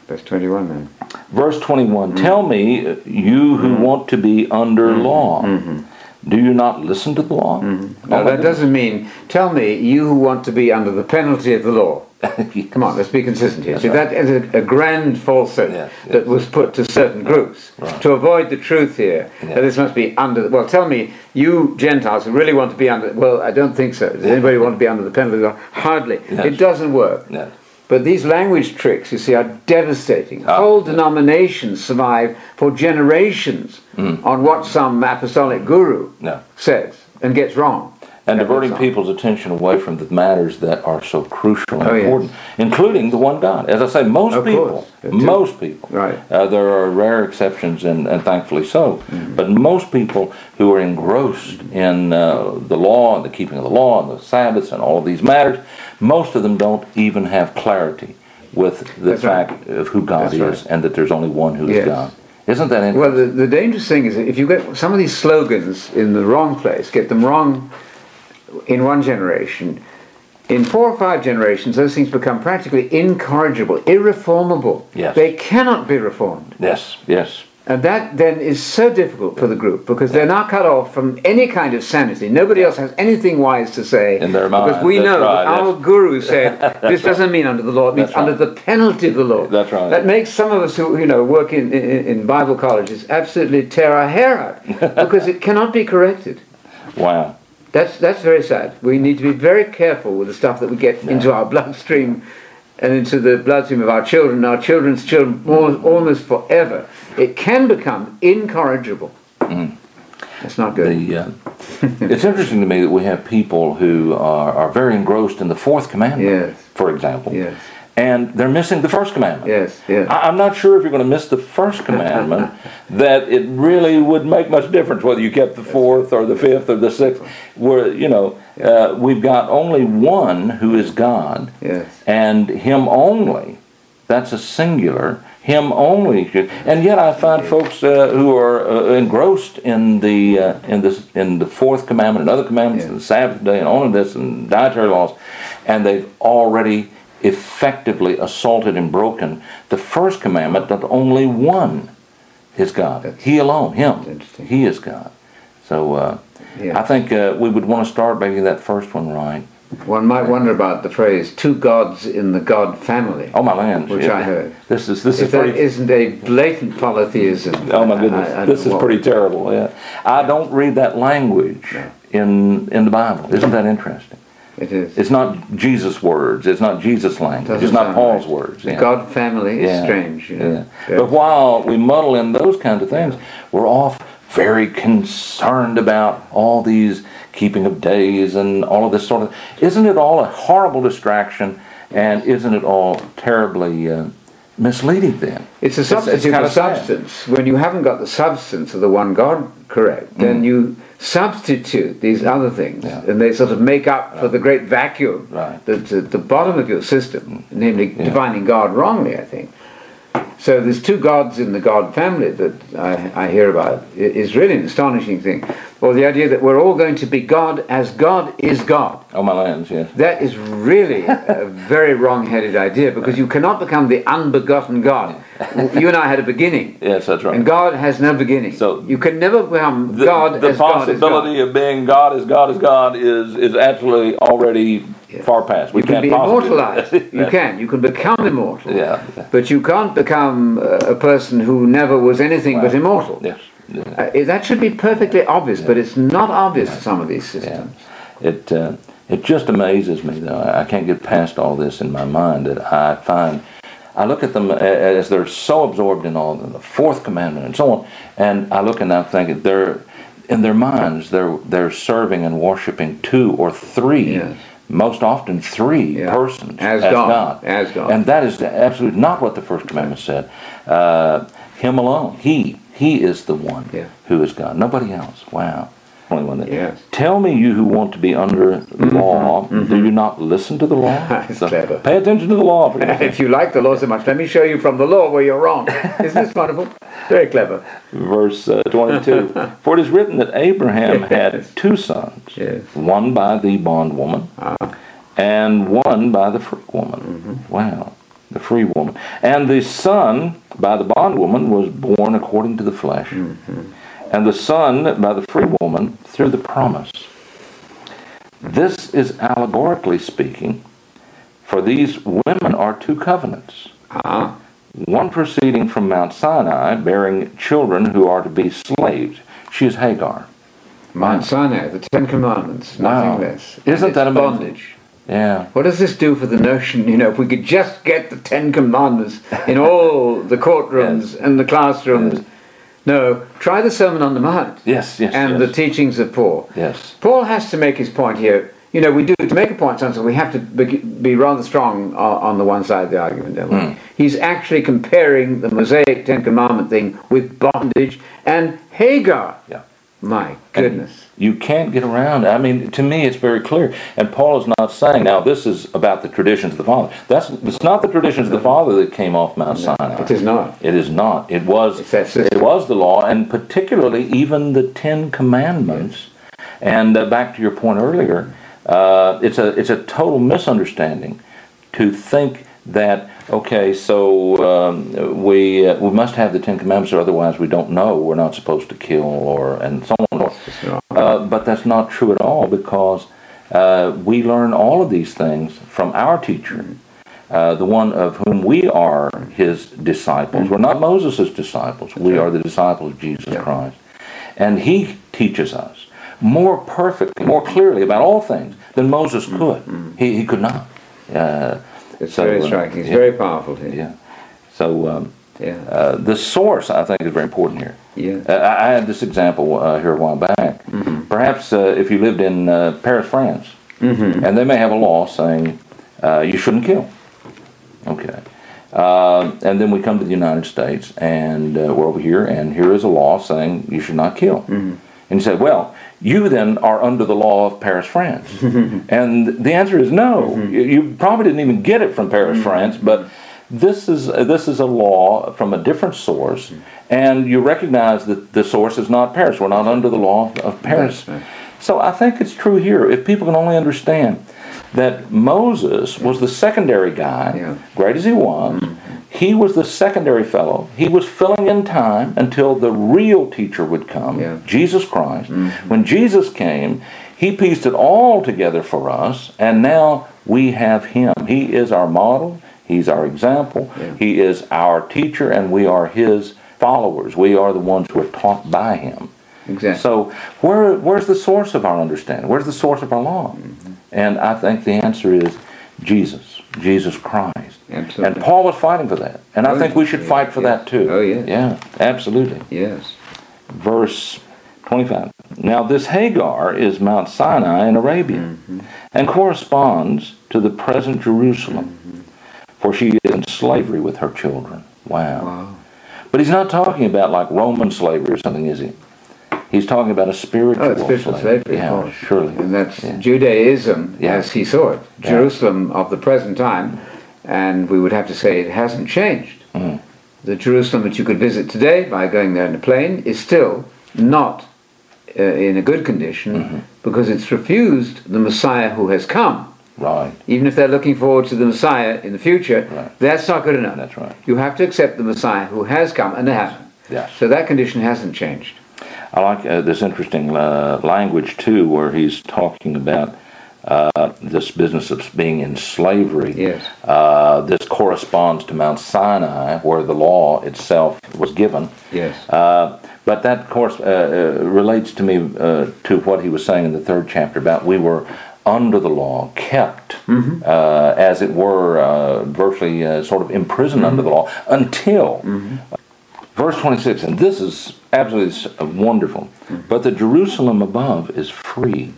Verse twenty-one then. Verse twenty-one, tell me, you who want to be under law, do you not listen to the law? Now, that doesn't mean, tell me, you who want to be under the penalty of the law. Come on, let's be consistent here. See, right. that is a, a grand falsehood Yes, yes. that was put to certain groups Right. to avoid the truth here. Yeah. That this must be under. Well, tell me, you Gentiles who really want to be under. Well, I don't think so. Does anybody want to be under the penalty of the law? Hardly. Yes. It doesn't work. Yes. But these language tricks, you see, are devastating. Ah. Whole denominations survive for generations on what some apostolic guru No. says and gets wrong. And That diverting goes on. people's attention away from the matters that are so crucial and Oh, yes. important, including the one God. As I say, most Of people, course. Yeah, too. most people, Right. uh, there are rare exceptions, and, and thankfully so, Mm-hmm. but most people who are engrossed in uh, the law and the keeping of the law and the Sabbaths and all of these matters, most of them don't even have clarity with the That's right. fact of who God That's is right. and that there's only one who is Yes. God. Isn't that interesting? Well, the, the dangerous thing is that if you get some of these slogans in the wrong place, get them wrong in one generation, in four or five generations, those things become practically incorrigible, irreformable. Yes. They cannot be reformed. Yes, yes. And that then is so difficult for the group because they're now cut off from any kind of sanity. Nobody else has anything wise to say. In their Because mind, we that's know right, that our yes. guru said this doesn't mean under the law, it means That's under right. the penalty of the law. That's right. That makes some of us who you know work in, in, in Bible colleges absolutely tear our hair out because it cannot be corrected. Wow. That's that's very sad. We need to be very careful with the stuff that we get into our bloodstream and into the bloodstream of our children, our children's children, more, almost forever. It can become incorrigible. Mm. That's not good. The, uh, it's interesting to me that we have people who are, are very engrossed in the fourth commandment, Yes. for example, Yes. and they're missing the first commandment. Yes, yes. I, I'm not sure if you're going to miss the first commandment that it really would make much difference whether you kept the fourth or the fifth or the sixth. Where you know uh, we've got only one who is God, Yes. and Him only. That's a singular. Him only, and yet I find folks uh, who are uh, engrossed in the uh, in this in the fourth commandment and other commandments, Yeah. and the Sabbath day, and all of this, and dietary laws, and they've already effectively assaulted and broken the first commandment that only one is God. That's- He alone, Him. interesting. He is God. So uh, Yeah. I think uh, we would want to start maybe that first one right. One might wonder about the phrase "two gods in the God family," Oh my land! which I heard. This is this If is that pretty. isn't a blatant polytheism. Oh my goodness, I- I this don't is know pretty what- terrible. Yeah, I don't read that language No. in in the Bible. Isn't that interesting? It is. It's not Jesus' words. It's not Jesus' language. Doesn't It's not sound Paul's right. words. The Yeah. God family is Yeah. strange. You know? Yeah. Yeah. But while we muddle in those kinds of things, we're off very concerned about all these keeping of days and all of this sort of. Isn't it all a horrible distraction? And isn't it all terribly uh, misleading then? It's a it's substitute kinda for sad. substance. When you haven't got the substance of the one God correct, then you substitute these other things, Mm. Yeah. and they sort of make up for the great vacuum Right. that's at the bottom of your system, namely Yeah. defining God wrongly, I think. So there's two gods in the God family that I, I hear about. It is really an astonishing thing. Or the idea that we're all going to be God as God is God. Oh my lands, yes. That is really a very wrong-headed idea because you cannot become the unbegotten God. You and I had a beginning. Yes, that's right. And God has no beginning. So you can never become the, God the as God is God. possibility of being God as God as God is is absolutely already Yeah. far past. We You can can't be possibly- immortalized. You can. You can become immortal. Yeah. But you can't become uh, a person who never was anything but Wow. immortal. Yes. Yeah. Uh, that should be perfectly obvious, but it's not obvious in some of these systems. Yeah. It uh, it just amazes me though. I can't get past all this in my mind that I find. I look at them as they're so absorbed in all the fourth commandment and so on, and I look and I'm thinking they're in their minds they're they're serving and worshiping two or three. Yes. Most often three Yeah. persons As God. As God. And that is absolutely not what the first commandment said. Uh, him alone. He. He is the one Yeah. who is God. Nobody else. Wow. Only one that. Yes. Tell me, you who want to be under law, do you not listen to the law? It's clever. Pay attention to the law. For goodness sake. If you like the law so much, let me show you from the law where you're wrong. Isn't this wonderful? Very clever. Verse uh, twenty-two. For it is written that Abraham had two sons, Yes. one by the bondwoman Ah. and one by the free woman. Mm-hmm. Wow. The free woman. And the son by the bondwoman was born according to the flesh. Mm-hmm. And the son by the free woman through the promise. This is allegorically speaking, for these women are two covenants. Ah. One proceeding from Mount Sinai, bearing children who are to be slaves. She is Hagar. Mount Sinai, the Ten Commandments, nothing Wow. less. Isn't And that it's amazing? bondage. Yeah. What does this do for the notion, you know, if we could just get the Ten Commandments in all the courtrooms Yes. and the classrooms? Yes. No, try the Sermon on the Mount. Yes, yes, And yes. the teachings of Paul. Yes. Paul has to make his point here. You know, we do, to make a point, sometimes we have to be, be rather strong on, on the one side of the argument, don't we? Mm. He's actually comparing the Mosaic Ten Commandment thing with bondage and Hagar. Yeah. My goodness. You can't get around. I mean, to me, it's very clear. And Paul is not saying, now, this is about the traditions of the Father. That's it's not the traditions of the Father that came off Mount No, Sinai. it is not. It is not. It was. It's that system. It was the law, and particularly even the Ten Commandments. And uh, back to your point earlier, uh, it's a it's a total misunderstanding to think that, okay, so um, we uh, we must have the Ten Commandments, or otherwise we don't know we're not supposed to kill, or and so on. Uh, but that's not true at all, because uh, we learn all of these things from our teacher, uh, the one of whom we are his disciples. We're not Moses' disciples. We are the disciples of Jesus Christ. And he teaches us more perfectly, more clearly about all things than Moses could. He, he could not. Uh, It's So, very uh, striking. It's yeah. very powerful here. Yeah. So um, Yeah. uh, the source, I think, is very important here. Yeah. Uh, I I had this example uh, here a while back. Mm-hmm. Perhaps uh, if you lived in uh, Paris, France, Mm-hmm. and they may have a law saying uh, you shouldn't kill. Okay. Uh, and then we come to the United States, and uh, we're over here, and here is a law saying you should not kill. Mm-hmm. And you say, well, you then are under the law of Paris, France. And the answer is no. Mm-hmm. You, you probably didn't even get it from Paris, France, but this is uh, this is a law from a different source, and you recognize that the source is not Paris. We're not under the law of Paris. That's right. So I think it's true here. If people can only understand that Moses was the secondary guy, Yeah. great as he was, he was the secondary fellow. He was filling in time until the real teacher would come, Yeah. Jesus Christ. When Jesus came, he pieced it all together for us, and now we have him. He is our model. He's our example. Yeah. He is our teacher, and we are his followers. We are the ones who are taught by him. Exactly. So where where's the source of our understanding? Where's the source of our law? Mm-hmm. And I think the answer is Jesus, Jesus Christ. Absolutely. And Paul was fighting for that. And I Oh, think we should yeah, fight for yeah. that too. Oh, yeah. Yeah, absolutely. Yes. Verse twenty-five. Now this Hagar is Mount Sinai in Arabia, Mm-hmm. and corresponds to the present Jerusalem, Mm-hmm. for she is in slavery with her children. Wow. Wow. But he's not talking about like Roman slavery or something, is he? He's talking about a spiritual, Oh, it's spiritual slavery, Yeah, of course. surely. And that's Yeah. Judaism Yeah. as he saw it. Yeah. Jerusalem of the present time. And we would have to say it hasn't changed. Mm. The Jerusalem that you could visit today by going there in a plane is still not uh, in a good condition Mm-hmm. because it's refused the Messiah who has come. Right. Even if they're looking forward to the Messiah in the future, Right. that's not good enough. That's right. You have to accept the Messiah who has come, and they haven't. Yes. So that condition hasn't changed. I like uh, this interesting uh, language too, where he's talking about uh, this business of being in slavery. Yes. Uh, this corresponds to Mount Sinai, where the law itself was given. Yes. Uh, but that, of course, uh, uh, relates to me uh, to what he was saying in the third chapter about we were under the law, kept, Mm-hmm. uh, as it were, uh, virtually uh, sort of imprisoned under the law until. Verse twenty-six, and this is absolutely s- wonderful. But the Jerusalem above is free.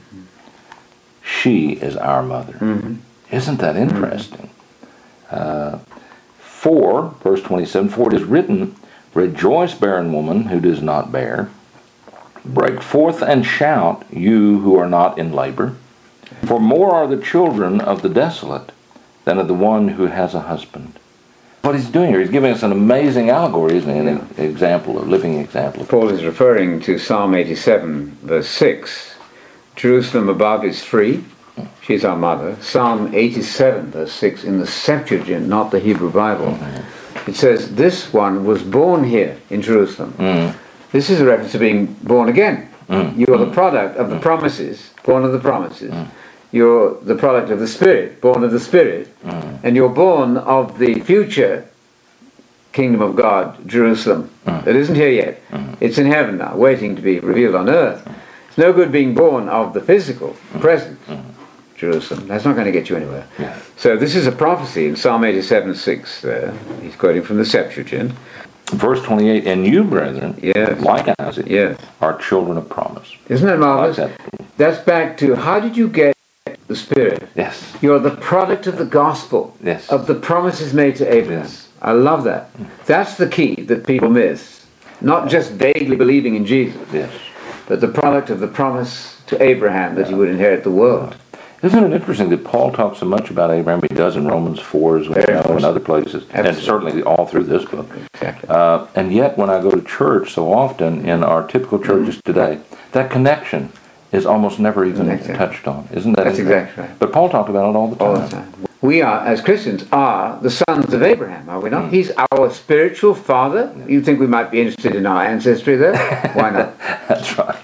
She is our mother. Isn't that interesting? Uh, for, verse twenty-seven, for it is written, rejoice, barren woman who does not bear. Break forth and shout, you who are not in labor. For more are the children of the desolate than of the one who has a husband. What he's doing here, he's giving us an amazing allegory, isn't he? An example, a living example. Paul is referring to Psalm eighty-seven, verse six. Jerusalem above is free, She's our mother. Psalm eighty-seven, verse six, in the Septuagint, not the Hebrew Bible. Mm-hmm. It says, this one was born here in Jerusalem. Mm. This is a reference to being born again. Mm. You are the product of the promises, born of the promises. Mm. You're the product of the Spirit, born of the Spirit. Mm. And you're born of the future kingdom of God, Jerusalem. Mm. It isn't here yet. Mm. It's in heaven now, waiting to be revealed on earth. Mm. It's no good being born of the physical, mm. present mm. Jerusalem. That's not going to get you anywhere. Yeah. So this is a prophecy in Psalm eighty-seven six there. He's quoting from the Septuagint. Verse twenty-eight, and you, brethren, yes. like Isaac, yes. are children of promise. Isn't that marvelous? Like that. That's back to, how did you get the Spirit? Yes. You're the product of the gospel, yes. of the promises made to Abraham. Yes. I love that. That's the key that people miss. Not just vaguely believing in Jesus, yes. but the product of the promise to Abraham that he would inherit the world. Isn't it interesting that Paul talks so much about Abraham? He does in Romans four as well, and other places, Absolutely. and certainly all through this book. Exactly. Uh, and yet, when I go to church so often in our typical churches mm-hmm. today, that connection is almost never even exactly. touched on. Isn't that? That's exactly right. But Paul talked about it all the time. All the time. We are, as Christians, are the sons of Abraham, are we not? Mm. He's our spiritual father. Yeah. You think we might be interested in our ancestry there? Why not? That's right.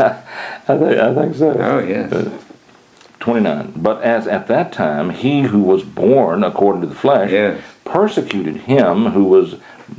I, think, I think so. Oh, yes. Uh, twenty-nine. But as at that time he who was born according to the flesh yes. persecuted him who was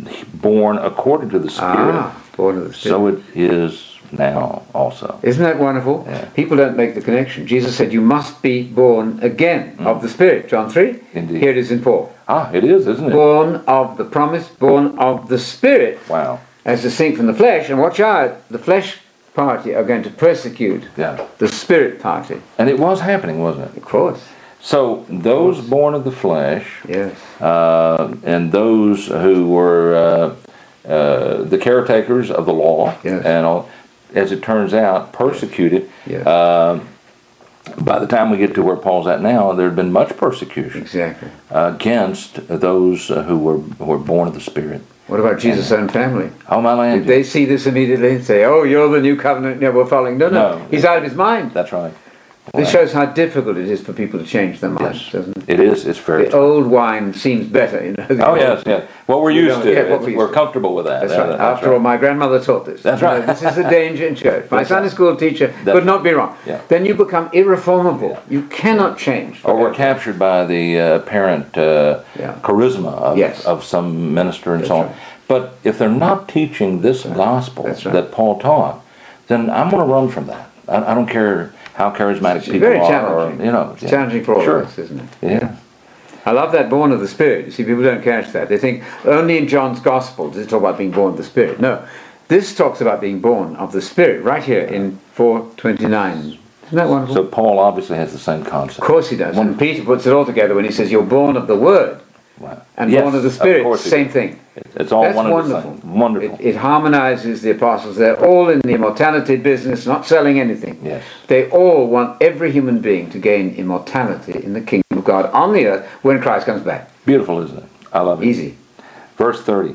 born according to the Spirit, ah, born of the Spirit. So it is now also. Isn't that wonderful? Yeah. People don't make the connection. Jesus said you must be born again mm. of the Spirit. John three. Indeed. Here it is in Paul. Ah, it is, isn't it? Born of the promise, born of the Spirit. Wow. As distinct from the flesh. And watch out, the flesh party are going to persecute yeah. the Spirit party. And it was happening, wasn't it? Of course. So those course. born of the flesh, yes, uh, and those who were uh, uh, the caretakers of the law, yes. and all, as it turns out, persecuted. Yes. Uh, by the time we get to where Paul's at now, there had been much persecution exactly. against those uh, who were who were born of the Spirit. What about Jesus' own family? Oh, my land. Did they see this immediately and say, oh, you're the new covenant, yeah, we're following? No, no, no. he's out of his mind. That's right. This right. shows how difficult it is for people to change their minds, yes. doesn't it? It is. It's very The old wine seems better, you know. Oh, yes, yes. What we're used to. Yeah, what we're, we're used comfortable with that. That's that right. that's After right. all, my grandmother taught this. That's you right. know, this is the danger in church. My that's Sunday right. school teacher that's could not be wrong. Yeah. Then you become irreformable. Yeah. You cannot change. Or we're captured by the uh, apparent uh, yeah. charisma of, yes. of some minister and that's so on. Right. But if they're not teaching this right. gospel right. that Paul taught, then I'm going to run from that. I, I don't care how charismatic it's people very are. challenging. Or, you know, it's yeah. challenging for all sure. of us, isn't it? Yeah. I love that born of the Spirit. You see, people don't catch that. They think only in John's Gospel does it talk about being born of the Spirit. No, this talks about being born of the Spirit right here in four twenty-nine. Isn't that wonderful? So Paul obviously has the same concept. Of course he does. And Peter puts it all together when he says you're born of the Word. Wow. And yes, born of the Spirit, of same thing. It's all That's one wonderful. and the same. Wonderful. It, it harmonizes the apostles. They're all in the immortality business, not selling anything. Yes. They all want every human being to gain immortality in the kingdom of God on the earth when Christ comes back. Beautiful, isn't it? I love it. Easy. Verse thirty.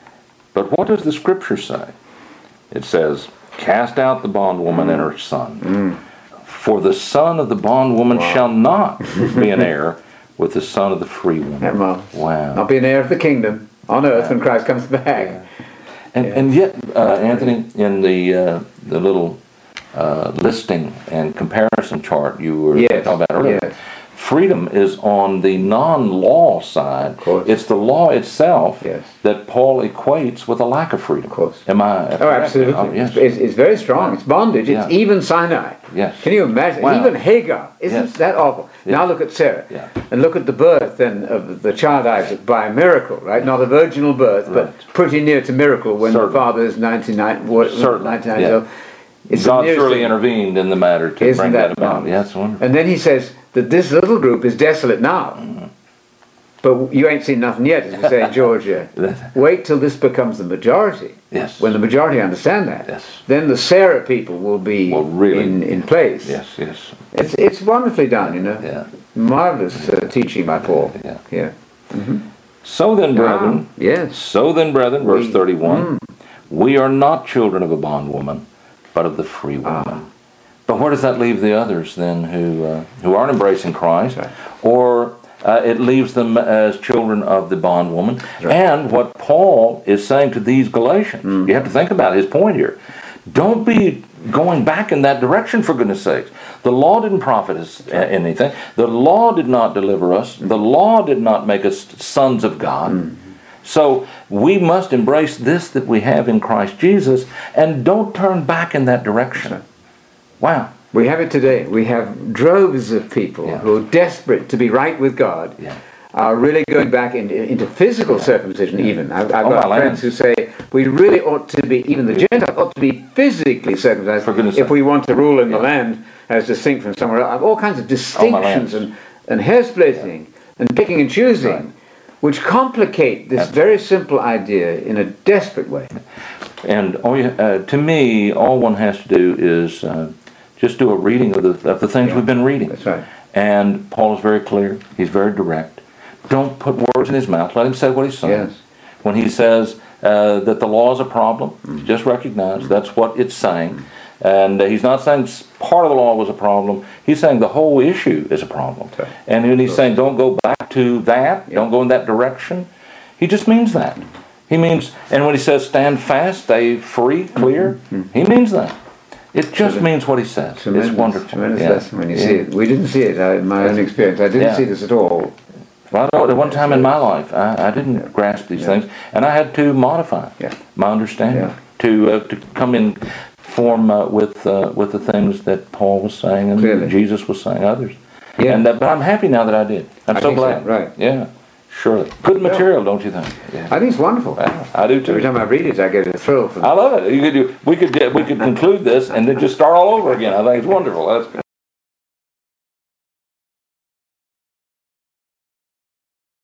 But what does the Scripture say? It says, cast out the bondwoman mm. and her son. Mm. For the son of the bondwoman wow. shall not be an heir with the son of the free woman. Wow. wow. Not be an heir of the kingdom on earth wow. when Christ comes back. Yeah. And yeah. and yet, uh, Anthony, in the uh, the little uh, listing and comparison chart you were yes. talking about earlier, yes. freedom is on the non-law side. Of course. It's the law itself yes. that Paul equates with a lack of freedom. Of course. Am I? Oh, absolutely. Oh, yes. it's, it's very strong. It's bondage. It's yeah. even Sinai. Yes. Can you imagine? Wow. Even Hagar. Isn't yes. that awful? Yes. Now look at Sarah. Yeah. And look at the birth then of the child Isaac by a miracle, right? Not a virginal birth, right. but pretty near to miracle when Certainly. the father is ninety-nine, ninety-nine yeah. years old. It's God surely thing. intervened in the matter to Isn't bring that that about. nice? Yes, wonderful. And then he says that this little group is desolate now. Mm-hmm. But you ain't seen nothing yet, as we say in Georgia. Wait till this becomes the majority. Yes. When the majority understand that. Yes. Then the Sarah people will be well, really, in, in place. Yes, yes. It's it's wonderfully done, you know. Yeah. Marvelous uh, teaching by Paul. Yeah. Yeah. Mm-hmm. So then, brethren. Ah, yes. So then, brethren, verse we, thirty-one. Mm. We are not children of a bondwoman, but of the free woman. Ah. But where does that leave the others then who uh, who aren't embracing Christ, Right. or uh, it leaves them as children of the bondwoman? Right. And what Paul is saying to these Galatians, Mm. you have to think about his point here. Don't be going back in that direction, for goodness sakes. The law didn't profit us uh, anything. The law did not deliver us. The law did not make us sons of God. Mm. So we must embrace this that we have in Christ Jesus, and don't turn back in that direction. Wow. We have it today. We have droves of people Yeah. who are desperate to be right with God, Yeah. are really going back into, into physical circumcision even. I've, I've Oh, got my friends lands. who say we really ought to be, even the Gentiles ought to be physically circumcised For goodness if sake. we want to rule in the Yeah. land as distinct from somewhere else. All kinds of distinctions lands. and, and hair-splitting and picking and choosing, Right. which complicate this very simple idea in a desperate way. And all you, uh, to me, all one has to do is uh, just do a reading of the, of the things Yeah. we've been reading. That's right. And Paul is very clear. He's very direct. Don't put words in his mouth. Let him say what he's saying. Yes. When he says uh, that the law is a problem, Mm. just recognize that's what it's saying. And uh, he's not saying s- part of the law was a problem. He's saying the whole issue is a problem. Right. And when he's saying don't go back to that, Yeah. don't go in that direction, he just means that. He means, and when he says stand fast, stay free, clear, he means that. It just Tremendous- means what he says. Tremendous, It's wonderful. Tremendous Yeah. lesson when you Yeah. see it. We didn't see it uh, in my own experience. I didn't Yeah. see this at all. Well, I know at one time in my life, I, I didn't grasp these Yeah. things, and I had to modify Yeah. my understanding Yeah. to uh, to come in form uh, with uh, with the things that Paul was saying and Clearly. Jesus was saying, others. Yeah. And uh, but I'm happy now that I did. I'm I so think so, glad. right. Yeah. Surely. Good material, don't you think? Yeah. I think it's wonderful. Well, I do too. Every time I read it, I get a thrill from I love it. You could do, we could we could conclude this and then just start all over again. I think it's wonderful. That's good.